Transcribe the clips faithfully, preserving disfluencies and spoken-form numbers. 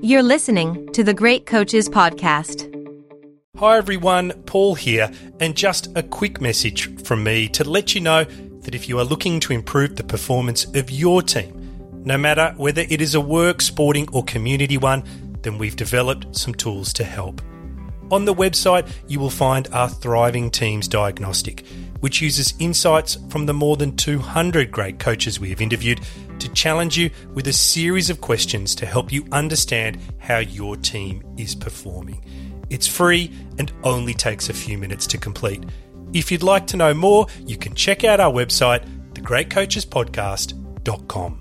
You're listening to the Great Coaches Podcast. Hi everyone, Paul here, and just a quick message from me to let you know that if you are looking to improve the performance of your team, no matter whether it is a work, sporting or community one, then we've developed some tools to help. On the website, you will find our Thriving Teams Diagnostic, which uses insights from the more than two hundred great coaches we have interviewed to challenge you with a series of questions to help you understand how your team is performing. It's free and only takes a few minutes to complete. If you'd like to know more, you can check out our website, the great coaches podcast dot com.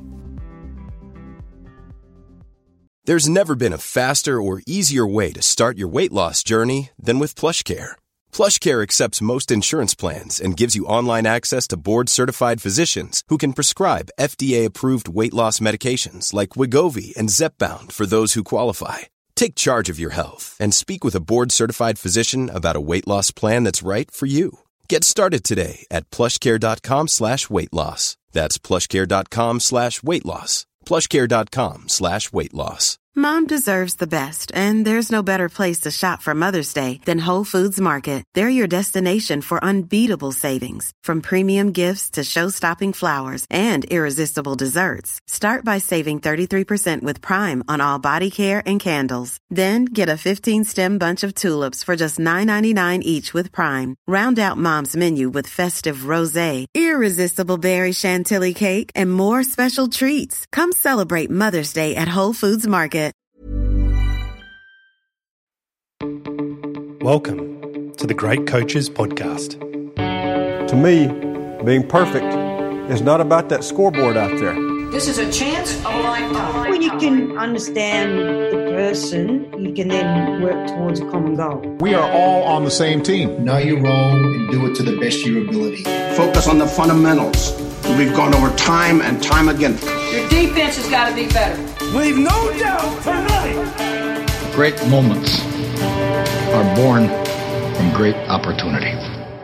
There's never been a faster or easier way to start your weight loss journey than with PlushCare. PlushCare accepts most insurance plans and gives you online access to board-certified physicians who can prescribe F D A-approved weight loss medications like Wegovy and Zepbound for those who qualify. Take charge of your health and speak with a board-certified physician about a weight loss plan that's right for you. Get started today at plushcare.com slash weight loss. That's plushcare.com slash weight loss. plushcare.com slash weight loss. Mom deserves the best, and there's no better place to shop for Mother's Day than Whole Foods Market. They're your destination for unbeatable savings, from premium gifts to show-stopping flowers and irresistible desserts. Start by saving thirty-three percent with Prime on all body care and candles. Then get a fifteen-stem bunch of tulips for just nine ninety-nine each with Prime. Round out Mom's menu with festive rosé, irresistible berry chantilly cake, and more special treats. Come celebrate Mother's Day at Whole Foods Market. Welcome to the Great Coaches Podcast. To me, being perfect is not about that scoreboard out there. This is a chance of a lifetime. When you can understand the person, you can then work towards a common goal. We are all on the same team. Know your role and do it to the best of your ability. Focus on the fundamentals. We've gone over time and time again. Your defense has got to be better. Leave no doubt tonight. Great moments are born from great opportunity.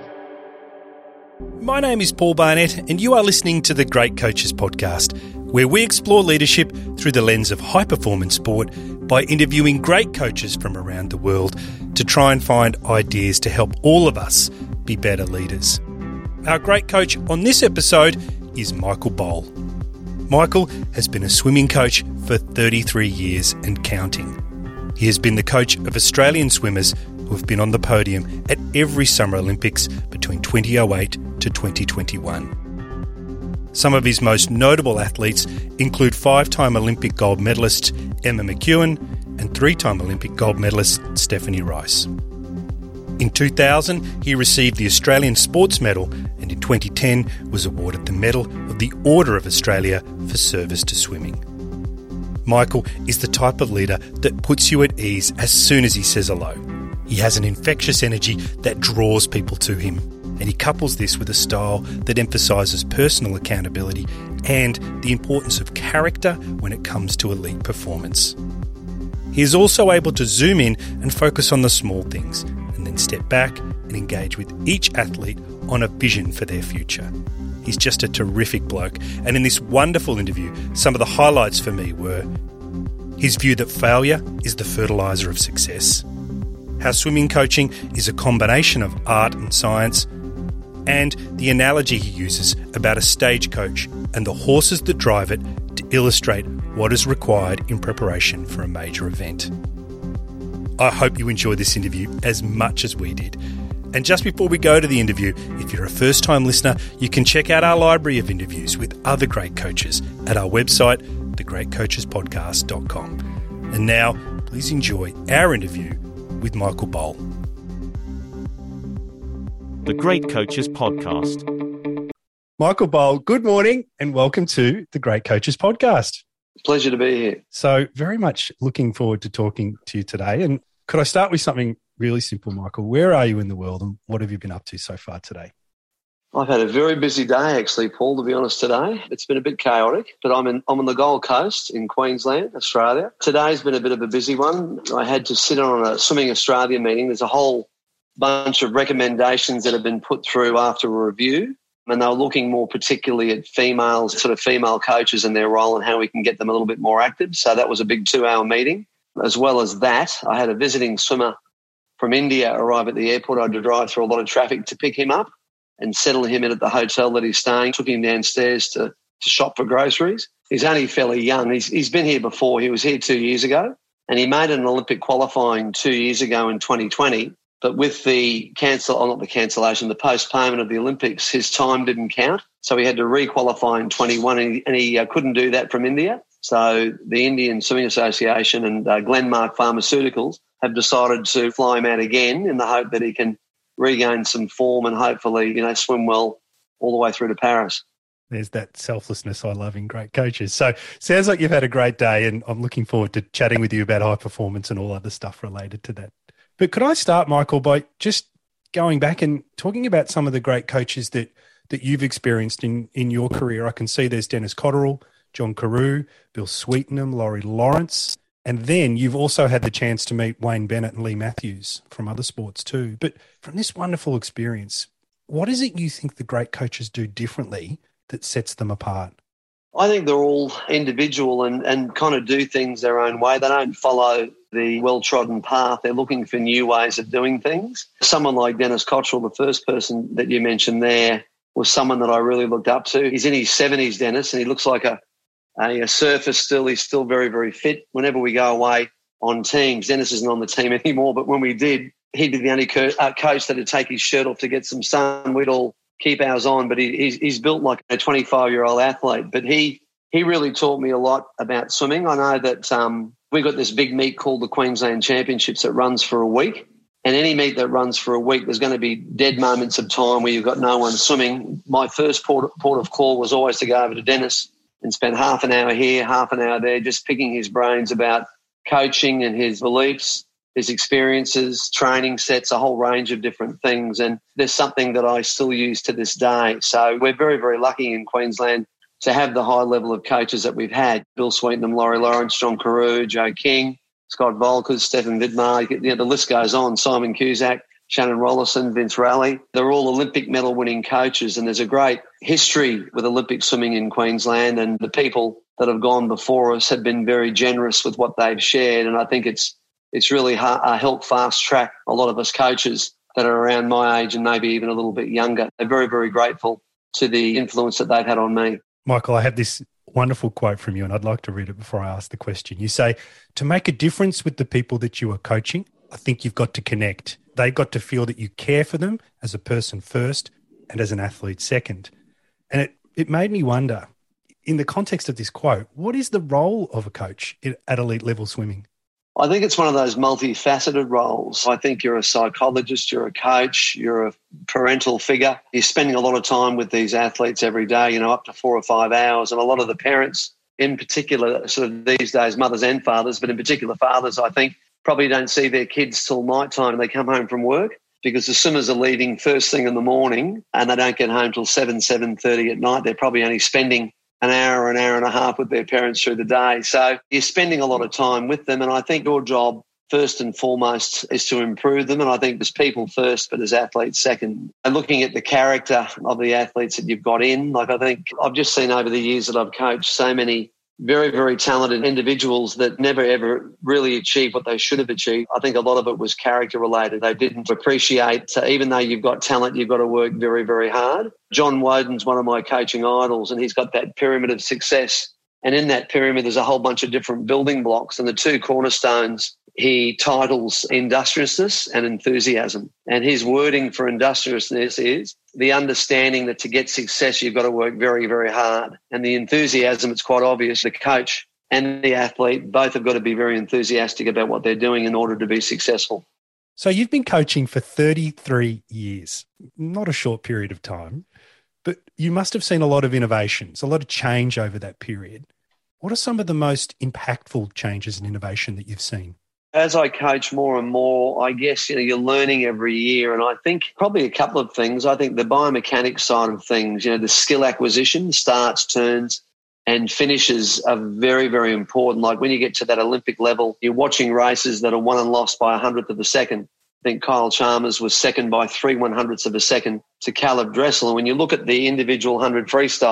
My name is Paul Barnett, and you are listening to the Great Coaches Podcast, where we explore leadership through the lens of high-performance sport by interviewing great coaches from around the world to try and find ideas to help all of us be better leaders. Our great coach on this episode is Michael Bohl. Michael has been a swimming coach for thirty-three years and counting. He has been the coach of Australian swimmers who have been on the podium at every Summer Olympics between twenty oh eight to twenty twenty-one. Some of his most notable athletes include five-time Olympic gold medalist Emma McEwen and three-time Olympic gold medalist Stephanie Rice. In two thousand, he received the Australian Sports Medal, and in twenty ten was awarded the Medal of the Order of Australia for service to swimming. Michael is the type of leader that puts you at ease as soon as he says hello. He has an infectious energy that draws people to him, and he couples this with a style that emphasises personal accountability and the importance of character when it comes to elite performance. He is also able to zoom in and focus on the small things, and then step back and engage with each athlete on a vision for their future. He's just a terrific bloke, and in this wonderful interview, some of the highlights for me were his view that failure is the fertiliser of success, how swimming coaching is a combination of art and science, and the analogy he uses about a stagecoach and the horses that drive it to illustrate what is required in preparation for a major event. I hope you enjoy this interview as much as we did. And just before we go to the interview, if you're a first-time listener, you can check out our library of interviews with other great coaches at our website, the great coaches podcast dot com. And now, please enjoy our interview with Michael Bohl. The Great Coaches Podcast. Michael Bohl, good morning and welcome to the Great Coaches Podcast. Pleasure to be here. So very much looking forward to talking to you today. And could I start with something really simple, Michael? Where are you in the world and what have you been up to so far today? I've had a very busy day, actually, Paul, to be honest, today. It's been a bit chaotic, but I'm in, I'm on the Gold Coast in Queensland, Australia. Today's been a bit of a busy one. I had to sit on a Swimming Australia meeting. There's a whole bunch of recommendations that have been put through after a review, and they were looking more particularly at females, sort of female coaches and their role and how we can get them a little bit more active. So that was a big two-hour meeting. As well as that, I had a visiting swimmer from India arrive at the airport. I had to drive through a lot of traffic to pick him up and settle him in at the hotel that he's staying. Took him downstairs to, to shop for groceries. He's only fairly young. He's, he's been here before. He was here two years ago, and he made an Olympic qualifying two years ago in twenty twenty. But with the cancel, or not the cancellation, the postponement of the Olympics, his time didn't count. So he had to re-qualify in twenty-one, and he, and he uh, couldn't do that from India. So the Indian Swimming Association and uh, Glenmark Pharmaceuticals have decided to fly him out again in the hope that he can regain some form and hopefully, you know, swim well all the way through to Paris. There's that selflessness I love in great coaches. So sounds like you've had a great day, and I'm looking forward to chatting with you about high performance and all other stuff related to that. But could I start, Michael, by just going back and talking about some of the great coaches that that you've experienced in, in your career? I can see there's Dennis Cotterill, John Carew, Bill Sweetenham, Laurie Lawrence, and then you've also had the chance to meet Wayne Bennett and Lee Matthews from other sports too. But from this wonderful experience, what is it you think the great coaches do differently that sets them apart? I think they're all individual and, and kind of do things their own way. They don't follow the well-trodden path. They're looking for new ways of doing things. Someone like Dennis Cotterill, the first person that you mentioned there, was someone that I really looked up to. He's in his seventies, Dennis, and he looks like a, a, a surfer still. He's still very, very fit. Whenever we go away on teams, Dennis isn't on the team anymore, but when we did, he'd be the only co- uh, coach that would take his shirt off to get some sun. We'd all keep ours on, but he, he's, he's built like a twenty-five-year-old athlete. But he he really taught me a lot about swimming. I know that um, we've got this big meet called the Queensland Championships that runs for a week. And any meet that runs for a week, there's going to be dead moments of time where you've got no one swimming. My first port, port of call was always to go over to Dennis and spend half an hour here, half an hour there, just picking his brains about coaching and his beliefs, his experiences, training sets, a whole range of different things. And there's something that I still use to this day. So we're very, very lucky in Queensland to have the high level of coaches that we've had. Bill Sweetenham, Laurie Lawrence, John Carew, Joe King, Scott Volkers, Stefan Vidmar, you know, the list goes on, Simon Cusack, Shannon Rollison, Vince Raleigh. They're all Olympic medal winning coaches, and there's a great history with Olympic swimming in Queensland, and the people that have gone before us have been very generous with what they've shared, and I think it's it's really ha- helped fast track a lot of us coaches that are around my age and maybe even a little bit younger. They're very, very grateful to the influence that they've had on me. Michael, I have this wonderful quote from you, and I'd like to read it before I ask the question. You say, to make a difference with the people that you are coaching, I think you've got to connect. They've got to feel that you care for them as a person first and as an athlete second. And it, it made me wonder, in the context of this quote, what is the role of a coach at elite level swimming? I think it's one of those multifaceted roles. I think you're a psychologist, you're a coach, you're a parental figure. You're spending a lot of time with these athletes every day, you know, up to four or five hours. And a lot of the parents, in particular, sort of these days, mothers and fathers, but in particular fathers, I think, probably don't see their kids till night time. They come home from work because the swimmers are leaving first thing in the morning and they don't get home till seven, seven thirty at night. They're probably only spending an hour, an hour and a half with their parents through the day. So you're spending a lot of time with them. And I think your job, first and foremost, is to improve them. And I think there's people first, but as athletes second. And looking at the character of the athletes that you've got in, like I think I've just seen over the years that I've coached so many very, very talented individuals that never, ever really achieved what they should have achieved. I think a lot of it was character related. They didn't appreciate, so even though you've got talent, you've got to work very, very hard. John Woden's one of my coaching idols, and he's got that pyramid of success. And in that pyramid, there's a whole bunch of different building blocks. And the two cornerstones he titles industriousness and enthusiasm. And his wording for industriousness is the understanding that to get success, you've got to work very, very hard. And the enthusiasm, it's quite obvious, the coach and the athlete both have got to be very enthusiastic about what they're doing in order to be successful. So you've been coaching for thirty-three years, not a short period of time, but you must have seen a lot of innovations, a lot of change over that period. What are some of the most impactful changes in innovation that you've seen? As I coach more and more, I guess, you know, you're learning every year. And I think probably a couple of things. I think the biomechanics side of things, you know, the skill acquisition, starts, turns, and finishes are very, very important. Like when you get to that Olympic level, you're watching races that are won and lost by a hundredth of a second. I think Kyle Chalmers was second by three one hundredths of a second to Caleb Dressel. And when you look at the individual one hundred freestyle,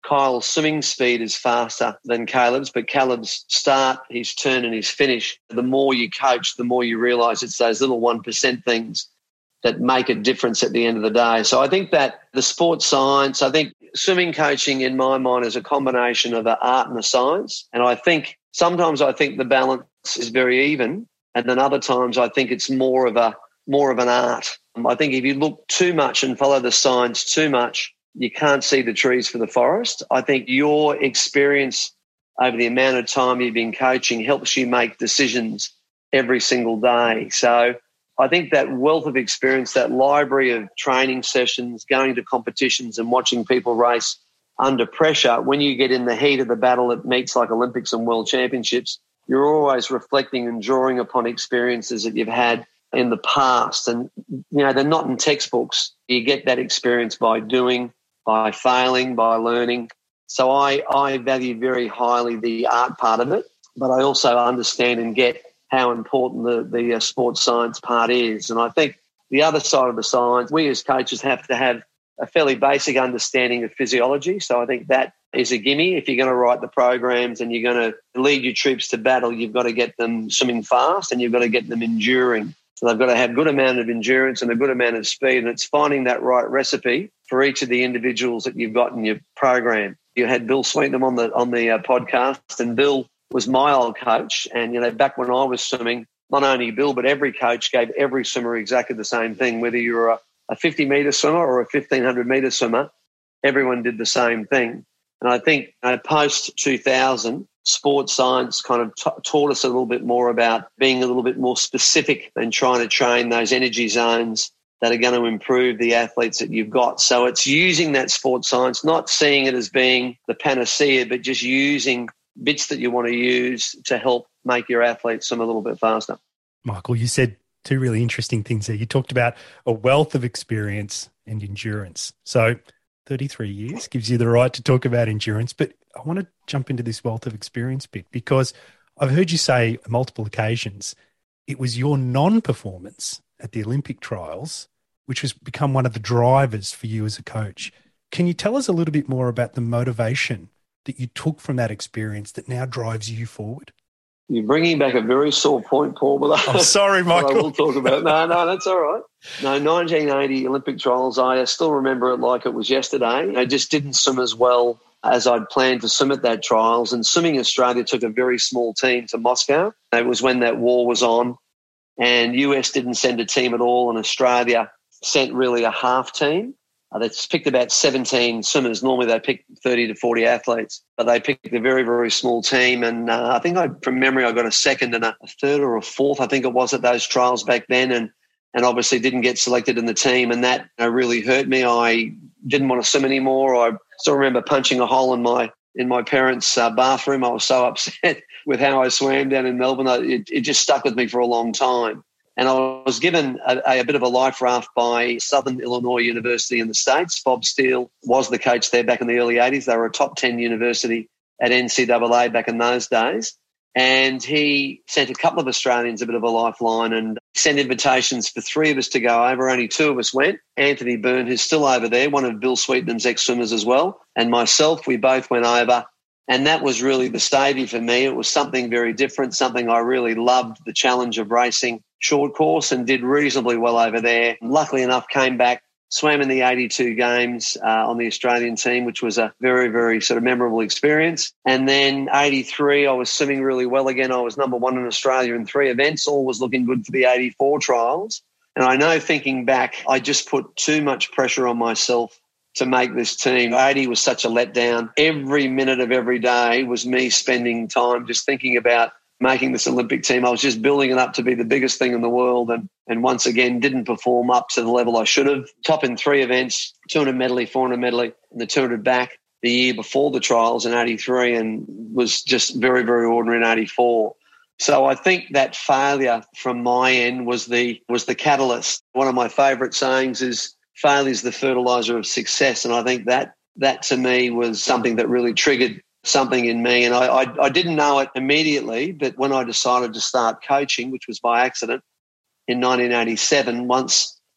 Kyle's swimming speed is faster than Caleb's, but Caleb's start, his turn and his finish, the more you coach, the more you realise it's those little one percent things that make a difference at the end of the day. So I think that the sports science, I think swimming coaching in my mind is a combination of an art and a science. And I think sometimes I think the balance is very even, and then other times I think it's more of a more of an art. I think if you look too much and follow the science too much, you can't see the trees for the forest. I think your experience over the amount of time you've been coaching helps you make decisions every single day. So I think that wealth of experience, that library of training sessions, going to competitions and watching people race under pressure, when you get in the heat of the battle at meets like Olympics and World Championships, you're always reflecting and drawing upon experiences that you've had in the past. And, you know, they're not in textbooks. You get that experience by doing, by failing, by learning. So I, I value very highly the art part of it, but I also understand and get how important the, the uh, sports science part is. And I think the other side of the science, we as coaches have to have a fairly basic understanding of physiology. So I think that is a gimme. If you're going to write the programs and you're going to lead your troops to battle, you've got to get them swimming fast and you've got to get them enduring. So they've got to have a good amount of endurance and a good amount of speed, and it's finding that right recipe for each of the individuals that you've got in your program. You had Bill Sweetnam on the on the uh, podcast, and Bill was my old coach. And, you know, back when I was swimming, not only Bill, but every coach gave every swimmer exactly the same thing. Whether you're a, a fifty-metre swimmer or a fifteen hundred metre swimmer, everyone did the same thing. And I think uh, post two thousand, sports science kind of t- taught us a little bit more about being a little bit more specific and trying to train those energy zones that are going to improve the athletes that you've got. So it's using that sports science, not seeing it as being the panacea, but just using bits that you want to use to help make your athletes swim a little bit faster. Michael, you said two really interesting things there. You talked about a wealth of experience and endurance. So thirty-three years gives you the right to talk about endurance, but I want to jump into this wealth of experience bit because I've heard you say on multiple occasions it was your non-performance at the Olympic trials which has become one of the drivers for you as a coach. Can you tell us a little bit more about the motivation that you took from that experience that now drives you forward? You're bringing back a very sore point, Paul. But I'm sorry, Michael. I will talk about. No, no, that's all right. No, nineteen eighty Olympic trials, I still remember it like it was yesterday. I just didn't swim as well as I'd planned to swim at that trials. And Swimming Australia took a very small team to Moscow. It was when that war was on, and U S didn't send a team at all, and Australia sent really a half team. Uh, they picked about seventeen swimmers. Normally they pick thirty to forty athletes, but they picked a very, very small team. And uh, I think I, from memory, I got a second and a, a third or a fourth, I think it was, at those trials back then, and and obviously didn't get selected in the team. And that uh, really hurt me. I didn't want to swim anymore. I still remember punching a hole in my in my parents' uh, bathroom. I was so upset with how I swam down in Melbourne. It, it just stuck with me for a long time. And I was given a, a bit of a life raft by Southern Illinois University in the States. Bob Steele was the coach there back in the early eighties. They were a top ten university at N C double A back in those days. And he sent a couple of Australians a bit of a lifeline and sent invitations for three of us to go over. Only two of us went. Anthony Byrne, who's still over there, one of Bill Sweetnam's ex-swimmers as well, and myself, we both went over. And that was really the stavy for me. It was something very different, something I really loved, the challenge of racing short course, and did reasonably well over there. Luckily enough, came back, swam in the eighty-two games uh, on the Australian team, which was a very, very sort of memorable experience. And then eighty-three, I was swimming really well again. I was number one in Australia in three events. All was looking good for the eighty-four trials. And I know, thinking back, I just put too much pressure on myself to make this team. eighty was such a letdown. Every minute of every day was me spending time just thinking about making this Olympic team. I was just building it up to be the biggest thing in the world, and and once again didn't perform up to the level I should have. Top in three events, two hundred medley, four hundred medley, and the two hundred back the year before the trials in eighty-three, and was just very, very ordinary in eighty-four. So I think that failure from my end was the was the catalyst. One of my favourite sayings is, failure is the fertiliser of success, and I think that that to me was something that really triggered something in me. And I, I, I didn't know it immediately, but when I decided to start coaching, which was by accident in nineteen eighty-seven, once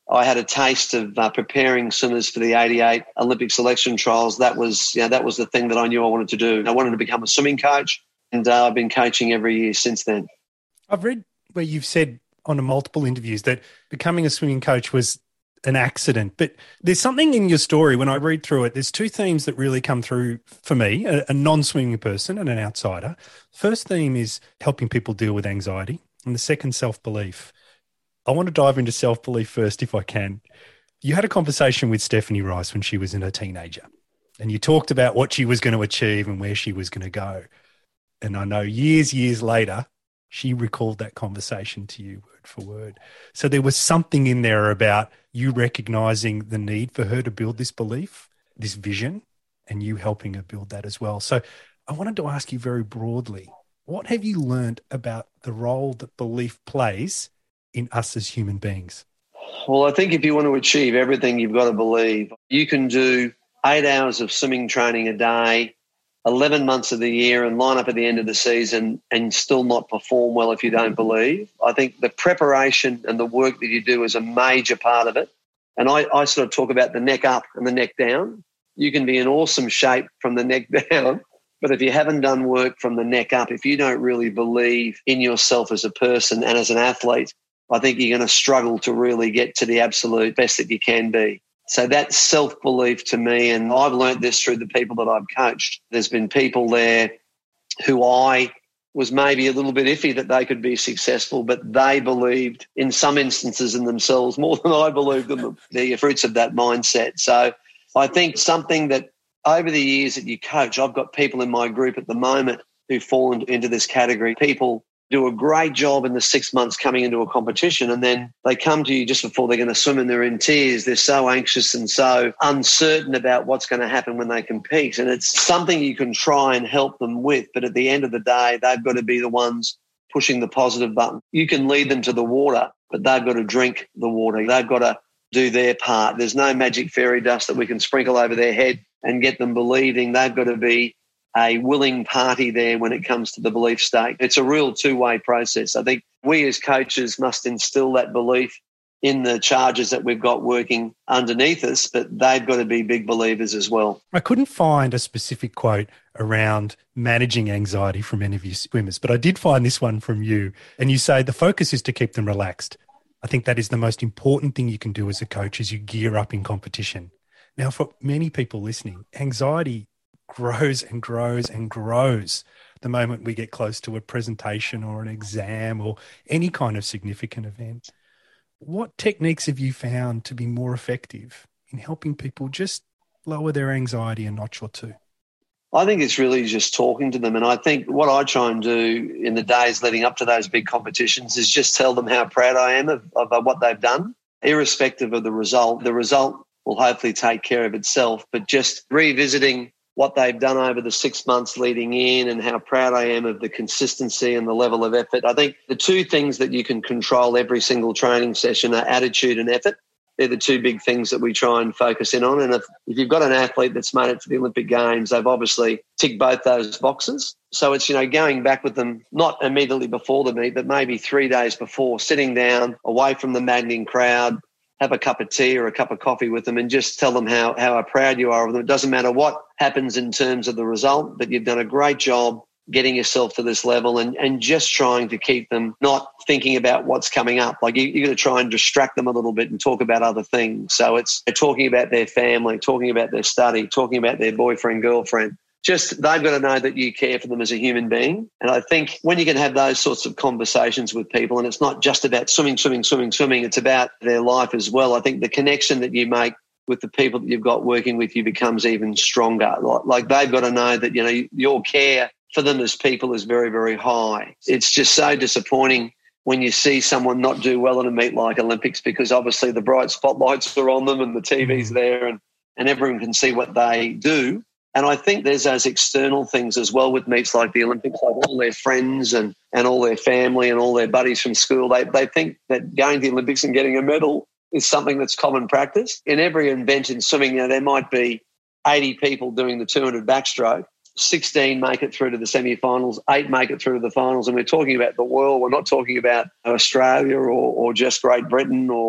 I had a taste of uh, preparing swimmers for the eighty-eight Olympic selection trials. That was, you know, that was the thing that I knew I wanted to do. I wanted to become a swimming coach, and uh, I've been coaching every year since then. I've read where you've said on multiple interviews that becoming a swimming coach was an accident, but there's something in your story when I read through it. There's two themes that really come through for me, a, a non-swimming person and an outsider. First theme is helping people deal with anxiety, and the second, self-belief. I want to dive into self-belief first if I can. You had a conversation with Stephanie Rice when she was in a teenager, and you talked about what she was going to achieve and where she was going to go. And I know years, years later, she recalled that conversation to you word for word. So there was something in there about you recognizing the need for her to build this belief, this vision, and you helping her build that as well. So I wanted to ask you very broadly, what have you learned about the role that belief plays in us as human beings? Well, I think if you want to achieve everything, you've got to believe. You can do eight hours of swimming training a day, eleven months of the year, and line up at the end of the season and still not perform well if you don't believe. I think the preparation and the work that you do is a major part of it. And I, I sort of talk about the neck up and the neck down. You can be in awesome shape from the neck down, but if you haven't done work from the neck up, if you don't really believe in yourself as a person and as an athlete, I think you're going to struggle to really get to the absolute best that you can be. So that self-belief to me, and I've learned this through the people that I've coached, there's been people there who I was maybe a little bit iffy that they could be successful, but they believed in some instances in themselves more than I believed in them. The fruits of that mindset. So I think something that over the years that you coach, I've got people in my group at the moment who fall into this category. People do a great job in the six months coming into a competition, and then they come to you just before they're going to swim and they're in tears. They're so anxious and so uncertain about what's going to happen when they compete. And it's something you can try and help them with, but at the end of the day, they've got to be the ones pushing the positive button. You can lead them to the water, but they've got to drink the water. They've got to do their part. There's no magic fairy dust that we can sprinkle over their head and get them believing. They've got to be a willing party there when it comes to the belief state. It's a real two-way process. I think we as coaches must instill that belief in the charges that we've got working underneath us, but they've got to be big believers as well. I couldn't find a specific quote around managing anxiety from any of you swimmers, but I did find this one from you, and you say the focus is to keep them relaxed. I think that is the most important thing you can do as a coach as you gear up in competition. Now, for many people listening, anxiety grows and grows and grows the moment we get close to a presentation or an exam or any kind of significant event. What techniques have you found to be more effective in helping people just lower their anxiety a notch or two? I think it's really just talking to them. And I think what I try and do in the days leading up to those big competitions is just tell them how proud I am of, of what they've done, irrespective of the result. The result will hopefully take care of itself, but just revisiting what they've done over the six months leading in and how proud I am of the consistency and the level of effort. I think the two things that you can control every single training session are attitude and effort. They're the two big things that we try and focus in on. And if, if you've got an athlete that's made it to the Olympic Games, they've obviously ticked both those boxes. So it's, you know, going back with them, not immediately before the meet, but maybe three days before, sitting down away from the maddening crowd, have a cup of tea or a cup of coffee with them and just tell them how, how proud you are of them. It doesn't matter what happens in terms of the result, but you've done a great job getting yourself to this level and, and just trying to keep them not thinking about what's coming up. Like you, you're going to try and distract them a little bit and talk about other things. So it's talking about their family, talking about their study, talking about their boyfriend, girlfriend. Just they've got to know that you care for them as a human being. And I think when you can have those sorts of conversations with people, and it's not just about swimming, swimming, swimming, swimming, it's about their life as well. I think the connection that you make with the people that you've got working with you becomes even stronger. Like, like they've got to know that, you know, your care for them as people is very, very high. It's just so disappointing when you see someone not do well in a meet like Olympics, because obviously the bright spotlights are on them and the T V's there and, and everyone can see what they do. And I think there's those external things as well with meets like the Olympics, like all their friends and, and all their family and all their buddies from school. They they think that going to the Olympics and getting a medal is something that's common practice. In every event in swimming, you know, there might be eighty people doing the two hundred backstroke. sixteen make it through to the semi-finals, eight make it through to the finals. And we're talking about the world. We're not talking about Australia or, or just Great Britain or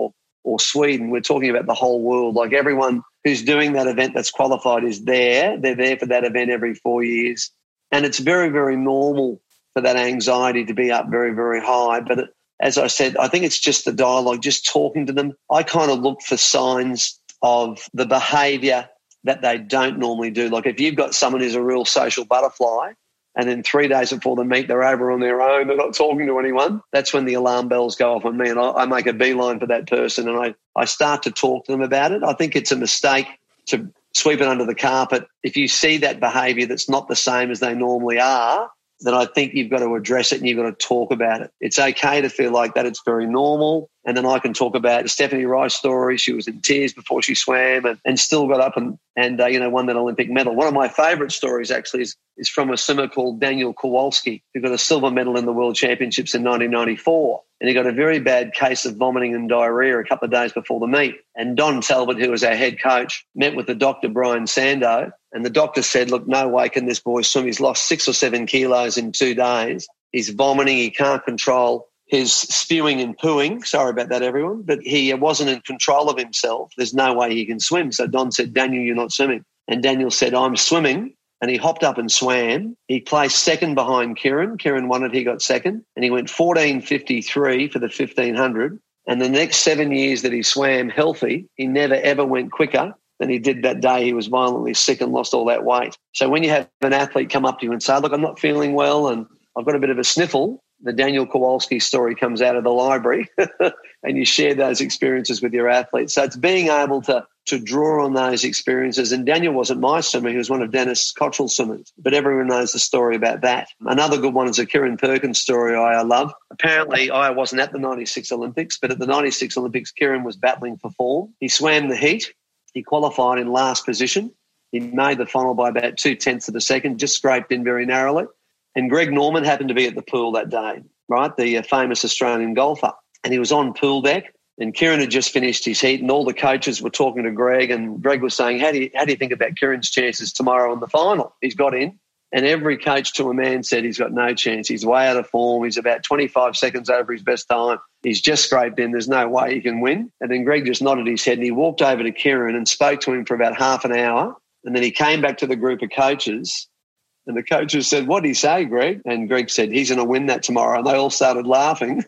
or Sweden. We're talking about the whole world. Like everyone who's doing that event that's qualified is there. They're there for that event every four years. And it's very, very normal for that anxiety to be up very, very high. But it, as I said, I think it's just the dialogue, just talking to them. I kind of look for signs of the behaviour that they don't normally do. Like if you've got someone who's a real social butterfly and then three days before the meet they're over on their own, they're not talking to anyone, that's when the alarm bells go off on me, and I, I make a beeline for that person and I, I start to talk to them about it. I think it's a mistake to sweep it under the carpet. If you see that behaviour that's not the same as they normally are, then I think you've got to address it and you've got to talk about it. It's okay to feel like that. It's very normal. And then I can talk about the Stephanie Rice story. She was in tears before she swam and, and still got up and, and uh, you know, won that Olympic medal. One of my favourite stories actually is, is from a swimmer called Daniel Kowalski, who got a silver medal in the World Championships in nineteen ninety-four. And he got a very bad case of vomiting and diarrhoea a couple of days before the meet. And Don Talbot, who was our head coach, met with the doctor, Brian Sando, and the doctor said, look, no way can this boy swim. He's lost six or seven kilos in two days. He's vomiting. He can't control his spewing and pooing. Sorry about that, everyone. But he wasn't in control of himself. There's no way he can swim. So Don said, Daniel, you're not swimming. And Daniel said, I'm swimming. And he hopped up and swam. He placed second behind Kieran. Kieran won it. He got second. And he went fourteen fifty-three for the fifteen hundred. And the next seven years that he swam healthy, he never, ever went quicker than he did that day. He was violently sick and lost all that weight. So when you have an athlete come up to you and say, look, I'm not feeling well and I've got a bit of a sniffle, the Daniel Kowalski story comes out of the library and you share those experiences with your athletes. So it's being able to to draw on those experiences. And Daniel wasn't my swimmer. He was one of Dennis Cottrell's swimmers, but everyone knows the story about that. Another good one is a Kieran Perkins story I love. Apparently, I wasn't at the ninety-six Olympics, but at the ninety-six Olympics, Kieran was battling for form. He swam the heat. He qualified in last position. He made the final by about two-tenths of a second, just scraped in very narrowly. And Greg Norman happened to be at the pool that day, right, the uh, famous Australian golfer. And he was on pool deck, and Kieran had just finished his heat, and all the coaches were talking to Greg, and Greg was saying, how do you, how do you think about Kieran's chances tomorrow in the final? He's got in. And every coach to a man said he's got no chance. He's way out of form. He's about twenty-five seconds over his best time. He's just scraped in. There's no way he can win. And then Greg just nodded his head and he walked over to Kieran and spoke to him for about half an hour. And then he came back to the group of coaches and the coaches said, what did he say, Greg? And Greg said, he's going to win that tomorrow. And they all started laughing.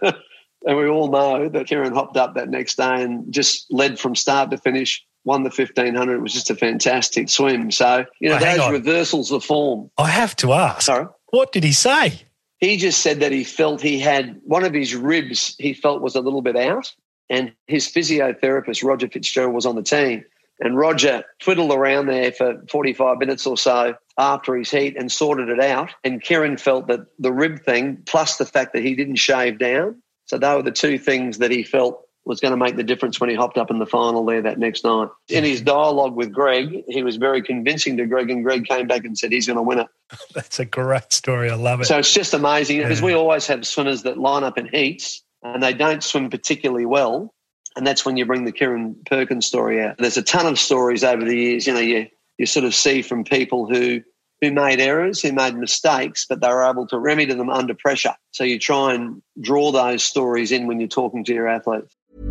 And we all know that Kieran hopped up that next day and just led from start to finish, won the fifteen hundred. It was just a fantastic swim. So, you know, oh, those reversals of form. I have to ask. Sorry? What did he say? He just said that he felt he had one of his ribs he felt was a little bit out, and his physiotherapist, Roger Fitzgerald, was on the team. And Roger twiddled around there for forty-five minutes or so after his heat and sorted it out. And Kieran felt that the rib thing, plus the fact that he didn't shave down, so they were the two things that he felt was going to make the difference when he hopped up in the final there that next night. In his dialogue with Greg, he was very convincing to Greg, and Greg came back and said he's going to win it. That's a great story. I love it. So it's just amazing because yeah. we always have swimmers that line up in heats and they don't swim particularly well, and that's when you bring the Kieran Perkins story out. There's a ton of stories over the years, you know, you, you sort of see from people who who made errors, who made mistakes, but they were able to remedy them under pressure. So you try and draw those stories in when you're talking to your athletes.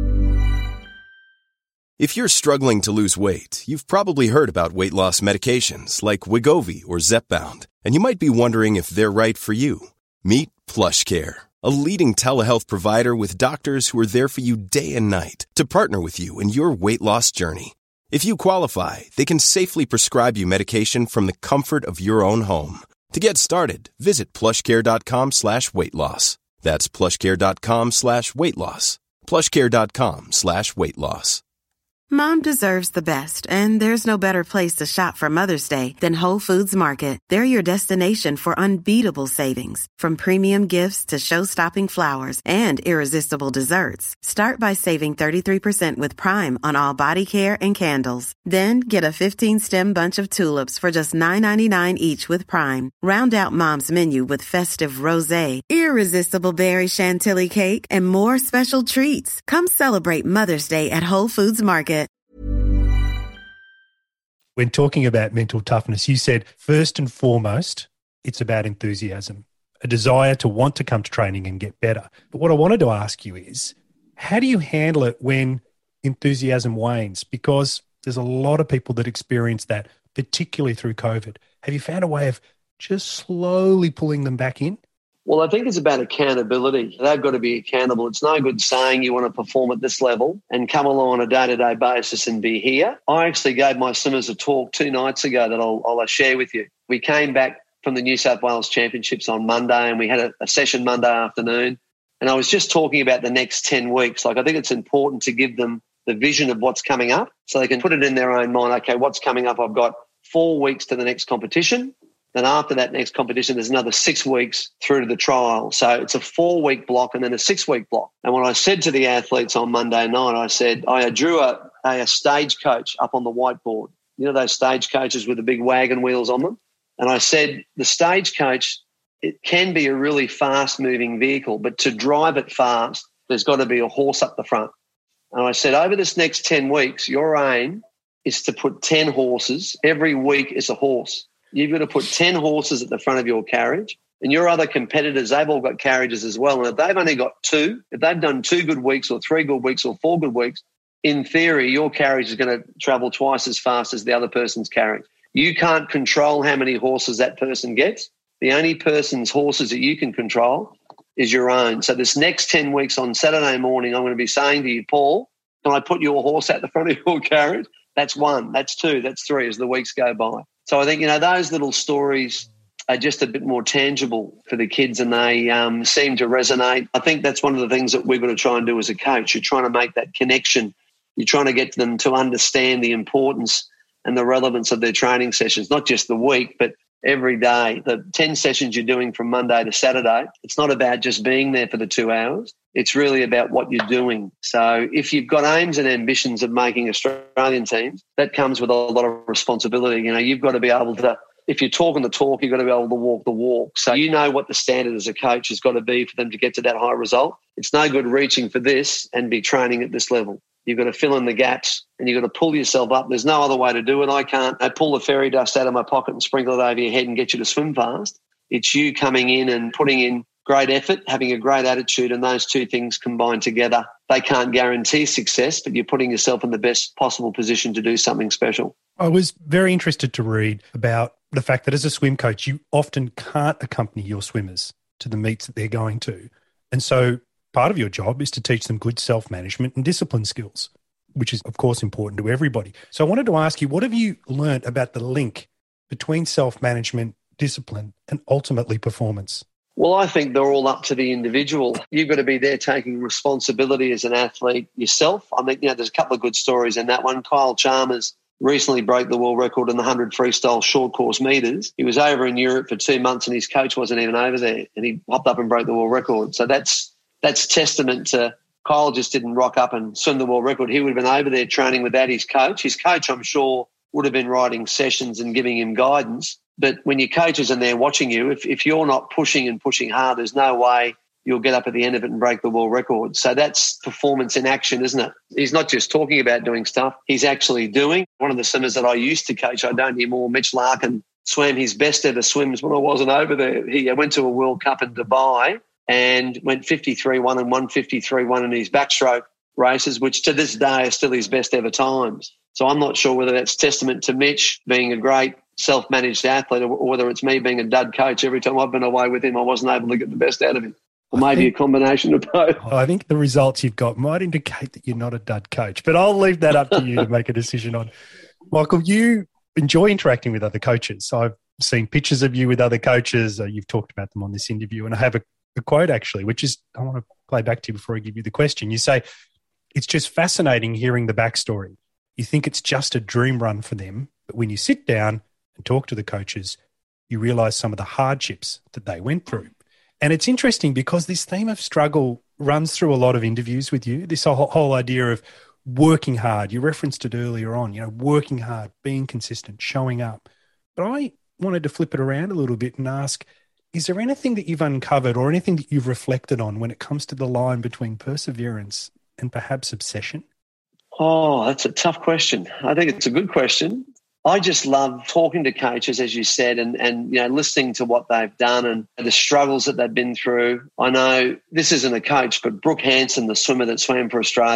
If you're struggling to lose weight, you've probably heard about weight loss medications like Wegovy or Zepbound, and you might be wondering if they're right for you. Meet PlushCare, a leading telehealth provider with doctors who are there for you day and night to partner with you in your weight loss journey. If you qualify, they can safely prescribe you medication from the comfort of your own home. To get started, visit plushcare.com slash weight loss. That's plushcare.com slash weight loss. plushcare.com slash weight loss. Mom deserves the best, and there's no better place to shop for Mother's Day than Whole Foods Market. They're your destination for unbeatable savings, from premium gifts to show-stopping flowers and irresistible desserts. Start by saving thirty-three percent with Prime on all body care and candles. Then get a fifteen-stem bunch of tulips for just nine ninety-nine each with Prime. Round out Mom's menu with festive rosé, irresistible berry chantilly cake, and more special treats. Come celebrate Mother's Day at Whole Foods Market. When talking about mental toughness, you said first and foremost, it's about enthusiasm, a desire to want to come to training and get better. But what I wanted to ask you is, how do you handle it when enthusiasm wanes? Because there's a lot of people that experience that, particularly through COVID. Have you found a way of just slowly pulling them back in? Well, I think it's about accountability. They've got to be accountable. It's no good saying you want to perform at this level and come along on a day-to-day basis and be here. I actually gave my swimmers a talk two nights ago that I'll, I'll share with you. We came back from the New South Wales Championships on Monday and we had a, a session Monday afternoon. And I was just talking about the next ten weeks. Like, I think it's important to give them the vision of what's coming up so they can put it in their own mind. Okay, what's coming up? I've got four weeks to the next competition. Then after that next competition, there's another six weeks through to the trial. So it's a four-week block and then a six-week block. And when I said to the athletes on Monday night, I said, I drew a, a stage coach up on the whiteboard. You know those stage coaches with the big wagon wheels on them? And I said, the stage coach, it can be a really fast-moving vehicle, but to drive it fast, there's got to be a horse up the front. And I said, over this next ten weeks, your aim is to put ten horses. Every week is a horse. You've got to put ten horses at the front of your carriage, and your other competitors, they've all got carriages as well. And if they've only got two, if they've done two good weeks or three good weeks or four good weeks, in theory, your carriage is going to travel twice as fast as the other person's carriage. You can't control how many horses that person gets. The only person's horses that you can control is your own. So this next ten weeks on Saturday morning, I'm going to be saying to you, Paul, can I put your horse at the front of your carriage? That's one, that's two, that's three as the weeks go by. So I think, you know, those little stories are just a bit more tangible for the kids and they um, seem to resonate. I think that's one of the things that we've got to try and do as a coach. You're trying to make that connection. You're trying to get them to understand the importance and the relevance of their training sessions, not just the week, but every day. The ten sessions you're doing from Monday to Saturday, it's not about just being there for the two hours. It's really about what you're doing. So if you've got aims and ambitions of making Australian teams, that comes with a lot of responsibility. You know, you've got to be able to, if you're talking the talk, you've got to be able to walk the walk. So you know what the standard as a coach has got to be for them to get to that high result. It's no good reaching for this and be training at this level. You've got to fill in the gaps and you've got to pull yourself up. There's no other way to do it. I can't I pull the fairy dust out of my pocket and sprinkle it over your head and get you to swim fast. It's you coming in and putting in great effort, having a great attitude, and those two things combined together. They can't guarantee success, but you're putting yourself in the best possible position to do something special. I was very interested to read about the fact that as a swim coach, you often can't accompany your swimmers to the meets that they're going to. And so part of your job is to teach them good self-management and discipline skills, which is, of course, important to everybody. So I wanted to ask you, what have you learned about the link between self-management, discipline, and ultimately performance? Well, I think they're all up to the individual. You've got to be there taking responsibility as an athlete yourself. I mean, you know, there's a couple of good stories in that one. Kyle Chalmers recently broke the world record in the one hundred freestyle short course metres. He was over in Europe for two months and his coach wasn't even over there, and he hopped up and broke the world record. So that's that's testament to Kyle just didn't rock up and swim the world record. He would have been over there training without his coach. His coach, I'm sure, would have been writing sessions and giving him guidance. But when your coach is in there watching you, if, if you're not pushing and pushing hard, there's no way you'll get up at the end of it and break the world record. So that's performance in action, isn't it? He's not just talking about doing stuff, he's actually doing. One of the swimmers that I used to coach, I don't anymore, Mitch Larkin, swam his best ever swims when I wasn't over there. He went to a World Cup in Dubai and went fifty-three one and won fifty-three one in his backstroke races, which to this day are still his best ever times. So I'm not sure whether that's testament to Mitch being a great self-managed athlete or whether it's me being a dud coach. Every time I've been away with him, I wasn't able to get the best out of him. Or maybe think, a combination of both. I think the results you've got might indicate that you're not a dud coach, but I'll leave that up to you to make a decision on. Michael, you enjoy interacting with other coaches. So I've seen pictures of you with other coaches. Uh, you've talked about them on this interview, and I have a, a quote actually, which is, I want to play back to you before I give you the question. You say, it's just fascinating hearing the backstory. You think it's just a dream run for them, but when you sit down and talk to the coaches, you realise some of the hardships that they went through. And it's interesting because this theme of struggle runs through a lot of interviews with you, this whole, whole idea of working hard. You referenced it earlier on, you know, working hard, being consistent, showing up. But I wanted to flip it around a little bit and ask, is there anything that you've uncovered or anything that you've reflected on when it comes to the line between perseverance and perhaps obsession? Oh, that's a tough question. I think it's a good question. I just love talking to coaches, as you said, and, and you know, listening to what they've done and the struggles that they've been through. I know this isn't a coach, but Brooke Hanson, the swimmer that swam for Australia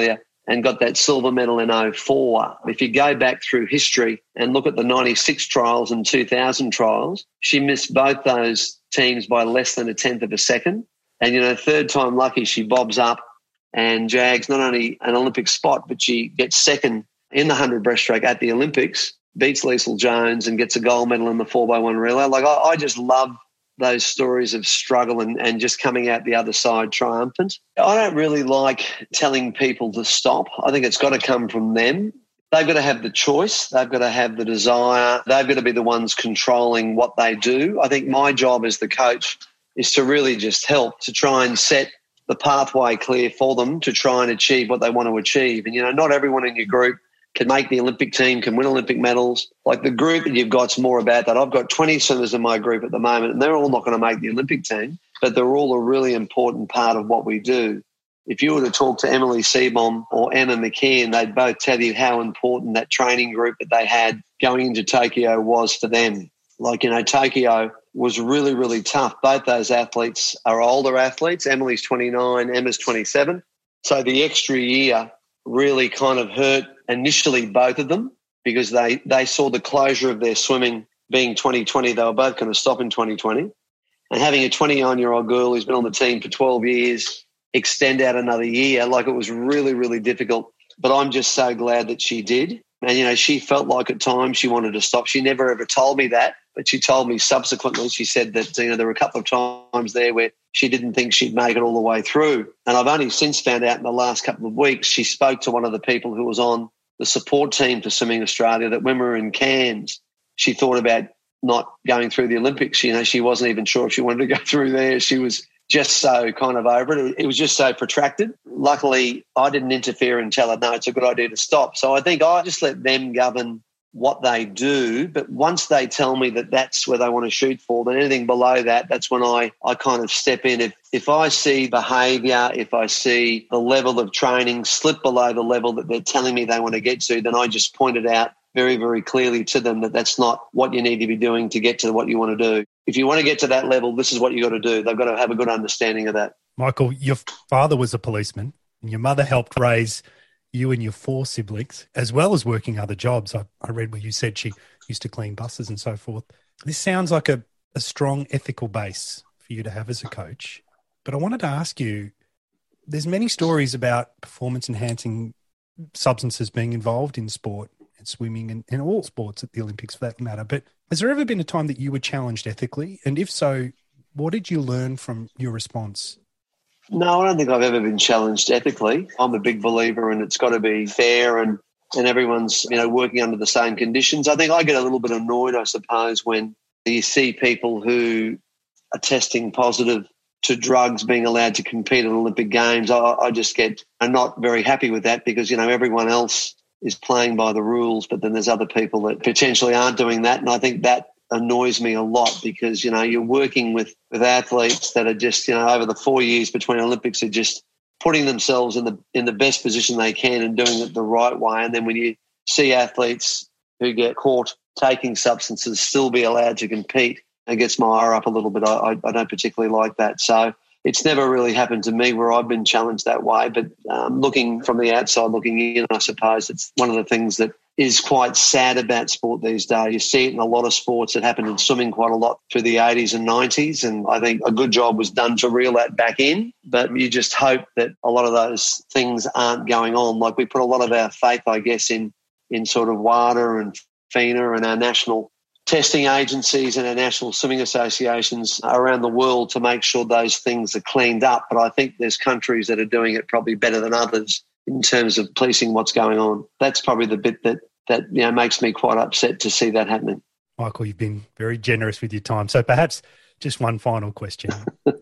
and got that silver medal in oh four. If you go back through history and look at the ninety-six trials and two thousand trials, she missed both those teams by less than a tenth of a second. And, you know, third time lucky, she bobs up and jags not only an Olympic spot, but she gets second in the one hundred breaststroke at the Olympics, beats Liesl Jones and gets a gold medal in the four by one relay. Like, I, I just love those stories of struggle and, and just coming out the other side triumphant. I don't really like telling people to stop. I think it's got to come from them. They've got to have the choice. They've got to have the desire. They've got to be the ones controlling what they do. I think my job as the coach is to really just help to try and set the pathway clear for them to try and achieve what they want to achieve. And, you know, not everyone in your group can make the Olympic team, can win Olympic medals. Like the group that you've got's more about that. I've got twenty swimmers in my group at the moment, and they're all not going to make the Olympic team, but they're all a really important part of what we do. If you were to talk to Emily Seebohm or Emma McKeon, they'd both tell you how important that training group that they had going into Tokyo was for them. Like, you know, Tokyo was really, really tough. Both those athletes are older athletes. Emily's twenty-nine, Emma's twenty-seven. So the extra year really kind of hurt initially both of them because they, they saw the closure of their swimming being twenty twenty. They were both going to stop in twenty twenty. And having a twenty-nine-year-old girl who's been on the team for twelve years extend out another year, like it was really, really difficult. But I'm just so glad that she did. And, you know, she felt like at times she wanted to stop. She never ever told me that, but she told me subsequently, she said that, you know, there were a couple of times there where she didn't think she'd make it all the way through. And I've only since found out in the last couple of weeks, she spoke to one of the people who was on the support team for Swimming Australia that when we were in Cairns, she thought about not going through the Olympics. You know, she wasn't even sure if she wanted to go through there. She was just so kind of over it. It was just so protracted. Luckily, I didn't interfere and tell her, no, it's a good idea to stop. So I think I just let them govern what they do. But once they tell me that that's where they want to shoot for, then anything below that, that's when I, I kind of step in. If, if I see behaviour, if I see the level of training slip below the level that they're telling me they want to get to, then I just point it out very, very clearly to them that that's not what you need to be doing to get to what you want to do. If you want to get to that level, this is what you got to do. They've got to have a good understanding of that. Michael, your father was a policeman and your mother helped raise you and your four siblings, as well as working other jobs. I, I read where you said she used to clean buses and so forth. This sounds like a, a strong ethical base for you to have as a coach. But I wanted to ask you, there's many stories about performance-enhancing substances being involved in sport and swimming and, and all sports at the Olympics for that matter. But has there ever been a time that you were challenged ethically? And if so, what did you learn from your response? No, I don't think I've ever been challenged ethically. I'm a big believer in it's got to be fair and, and everyone's, you know, working under the same conditions. I think I get a little bit annoyed, I suppose, when you see people who are testing positive to drugs being allowed to compete at Olympic Games. I, I just get, I'm not very happy with that because, you know, everyone else is playing by the rules, but then there's other people that potentially aren't doing that. And I think that annoys me a lot because, you know, you're working with, with athletes that are just, you know, over the four years between Olympics are just putting themselves in the in the best position they can and doing it the right way. And then when you see athletes who get caught taking substances still be allowed to compete, it gets my ire up a little bit. I, I don't particularly like that. So it's never really happened to me where I've been challenged that way. But um, looking from the outside, looking in, I suppose it's one of the things that is quite sad about sport these days. You see it in a lot of sports. It happened in swimming quite a lot through the eighties and nineties, and I think a good job was done to reel that back in. But you just hope that a lot of those things aren't going on. Like we put a lot of our faith, I guess, in in sort of WADA and FINA and our national testing agencies and our national swimming associations around the world to make sure those things are cleaned up. But I think there's countries that are doing it probably better than others in terms of policing what's going on. That's probably the bit that, that you know makes me quite upset to see that happening. Michael, you've been very generous with your time. So perhaps just one final question.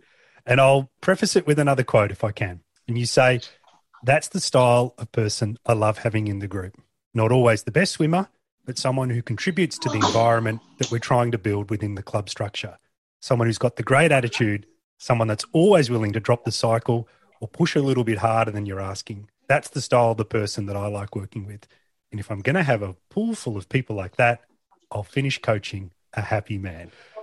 And I'll preface it with another quote if I can. And you say, that's the style of person I love having in the group. Not always the best swimmer, but someone who contributes to the environment that we're trying to build within the club structure. Someone who's got the great attitude, someone that's always willing to drop the cycle or push a little bit harder than you're asking. That's the style of the person that I like working with. And if I'm going to have a pool full of people like that, I'll finish coaching a happy man.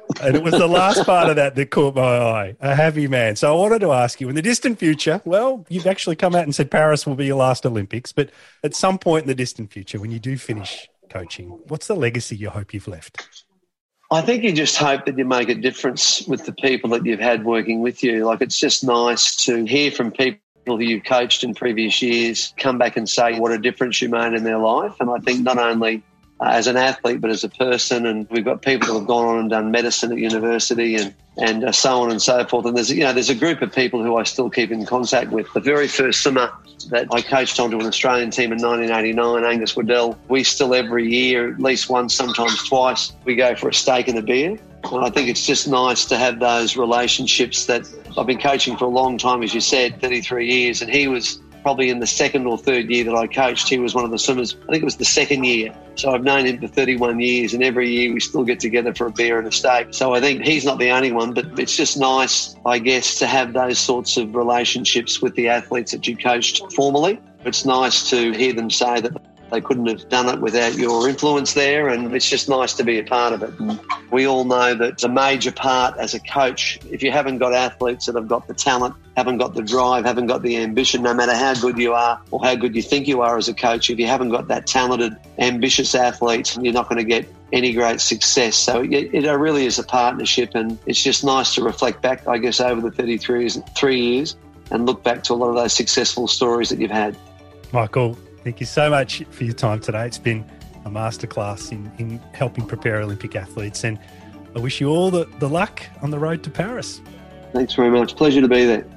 And it was the last part of that that caught my eye. A happy man. So I wanted to ask you, in the distant future, well, you've actually come out and said Paris will be your last Olympics, but at some point in the distant future, when you do finish coaching, what's the legacy you hope you've left? I think you just hope that you make a difference with the people that you've had working with you. Like, it's just nice to hear from people who you've coached in previous years come back and say what a difference you made in their life. And I think not only uh, as an athlete, but as a person. And we've got people that have gone on and done medicine at university and and uh, so on and so forth. And there's, you know, there's a group of people who I still keep in contact with. The very first swimmer that I coached onto an Australian team in nineteen eighty-nine, Angus Waddell, we still every year, at least once, sometimes twice, we go for a steak and a beer. And I think it's just nice to have those relationships that I've been coaching for a long time, as you said, thirty-three years. And he was probably in the second or third year that I coached. He was one of the swimmers. I think it was the second year. So I've known him for thirty-one years, and every year we still get together for a beer and a steak. So I think he's not the only one, but it's just nice, I guess, to have those sorts of relationships with the athletes that you coached formerly. It's nice to hear them say that they couldn't have done it without your influence there, and it's just nice to be a part of it. And we all know that it's a major part as a coach. If you haven't got athletes that have got the talent, haven't got the drive, haven't got the ambition, no matter how good you are or how good you think you are as a coach, if you haven't got that talented, ambitious athlete, you're not going to get any great success. So it, it really is a partnership, and it's just nice to reflect back, I guess, over the thirty-three years, three years and look back to a lot of those successful stories that you've had. Michael, thank you so much for your time today. It's been a masterclass in, in helping prepare Olympic athletes, and I wish you all the, the luck on the road to Paris. Thanks very much. Pleasure to be there.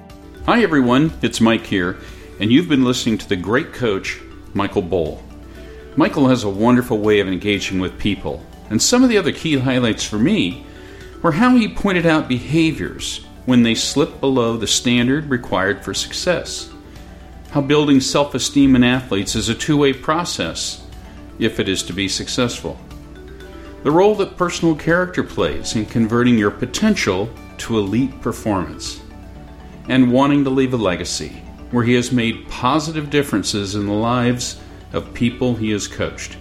Hi, everyone. It's Mike here, and you've been listening to the great coach, Michael Bohl. Michael has a wonderful way of engaging with people, and some of the other key highlights for me were how he pointed out behaviors when they slip below the standard required for success. How building self-esteem in athletes is a two-way process if it is to be successful. The role that personal character plays in converting your potential to elite performance. And wanting to leave a legacy where he has made positive differences in the lives of people he has coached.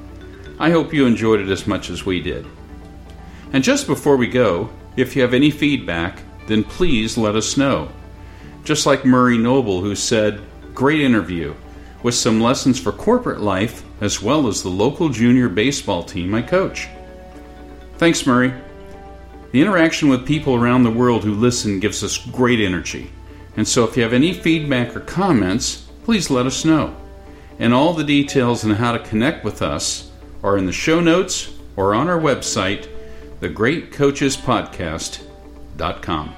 I hope you enjoyed it as much as we did. And just before we go, if you have any feedback, then please let us know. Just like Murray Noble, who said, "Great interview, with some lessons for corporate life as well as the local junior baseball team I coach." Thanks, Murray. The interaction with people around the world who listen gives us great energy. And so if you have any feedback or comments, please let us know. And all the details on how to connect with us are in the show notes or on our website, the great coaches podcast dot com.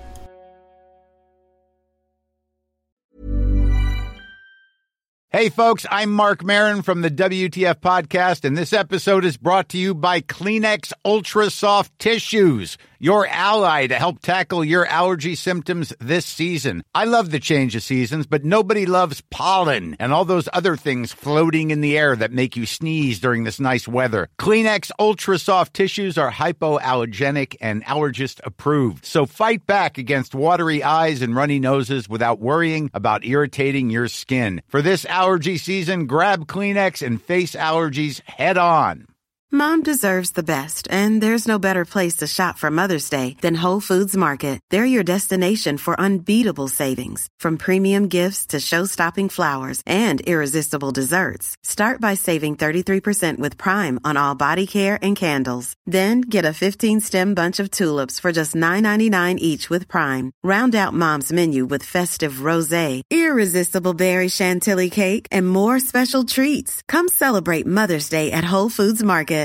Hey folks, I'm Mark Maron from the W T F Podcast, and this episode is brought to you by Kleenex Ultra Soft Tissues, your ally to help tackle your allergy symptoms this season. I love the change of seasons, but nobody loves pollen and all those other things floating in the air that make you sneeze during this nice weather. Kleenex Ultra Soft Tissues are hypoallergenic and allergist approved, so fight back against watery eyes and runny noses without worrying about irritating your skin. For this allergy season, grab Kleenex and face allergies head on. Mom deserves the best, and there's no better place to shop for Mother's Day than Whole Foods Market. They're your destination for unbeatable savings, from premium gifts to show-stopping flowers and irresistible desserts. Start by saving thirty-three percent with Prime on all body care and candles. Then get a fifteen-stem bunch of tulips for just nine ninety-nine each with Prime. Round out Mom's menu with festive rosé, irresistible berry chantilly cake, and more special treats. Come celebrate Mother's Day at Whole Foods Market.